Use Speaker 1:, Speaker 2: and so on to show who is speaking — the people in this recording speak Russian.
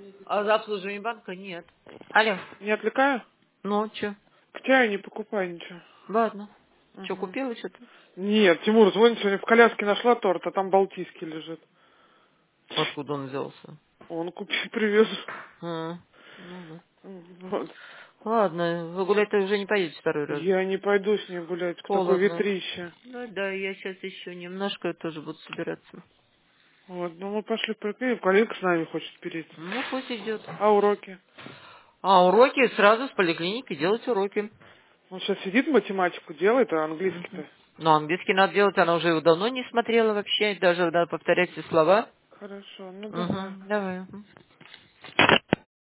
Speaker 1: А за обслуживание банка нет. Алло.
Speaker 2: Не отвлекаю?
Speaker 1: Ну, чё?
Speaker 2: К чаю не покупай ничего.
Speaker 1: Ладно. Чё,
Speaker 2: Угу.
Speaker 1: купила что-то?
Speaker 2: Нет, Тимур, звонит сегодня в коляске нашла торт, а там балтийский лежит.
Speaker 1: Откуда он взялся?
Speaker 2: Он купил, привез.
Speaker 1: Ну да.
Speaker 2: Вот.
Speaker 1: Ладно, вы гулять-то уже не поедете второй раз.
Speaker 2: Я не пойду с ней гулять, к такой
Speaker 1: Холодно.
Speaker 2: ветрище.
Speaker 1: Ну да, я сейчас еще немножко тоже буду собираться.
Speaker 2: Вот, ну мы пошли в поликлинику, коллега с нами хочет перейти.
Speaker 1: Ну, пусть идет.
Speaker 2: А уроки?
Speaker 1: А уроки сразу с поликлиники делать уроки.
Speaker 2: Он сейчас сидит, математику делает, а английский-то?
Speaker 1: Но английский надо делать, она уже его давно не смотрела вообще, даже надо повторять все слова.
Speaker 2: Хорошо, ну давай.
Speaker 1: Угу, давай.